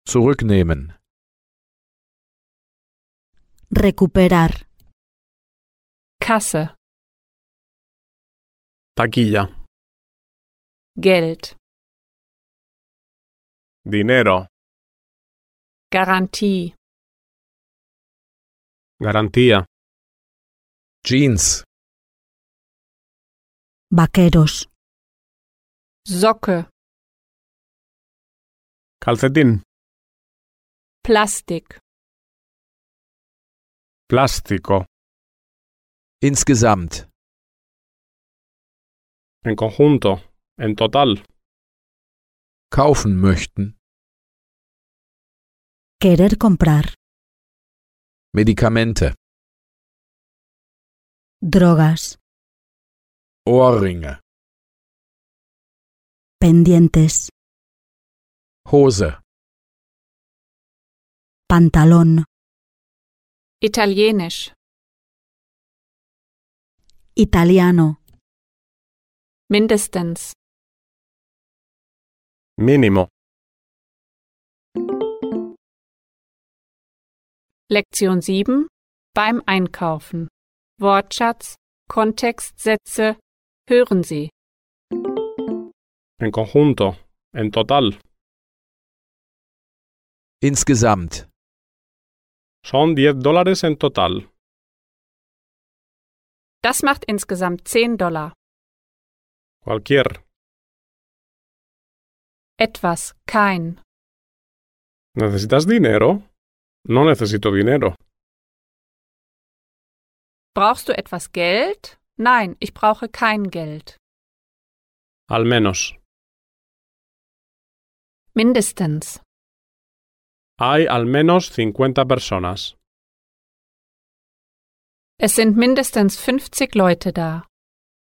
Zurücknehmen. Recuperar. Kasse, Taquilla. Geld, Dinero. Garantie, Garantía. Jeans. Vaqueros. Socke, Calcetín. Plastik, Plástico. Insgesamt. En conjunto. En total. Kaufen möchten. Querer comprar. Medikamente. Drogas. Ohrringe. Pendientes. Hose. Pantalón. Italienisch, Italiano. mindestens, Mínimo. Lektion 7 beim Einkaufen. Wortschatz, Kontextsätze, hören Sie. En conjunto. En total. Insgesamt. Son $10 en total. Das macht insgesamt $10. Cualquier. Etwas, kein. ¿Necesitas dinero? No necesito dinero. Brauchst du etwas Geld? Nein, ich brauche kein Geld. Al menos. Mindestens. Hay al menos 50 personas. Es sind mindestens 50 Leute da.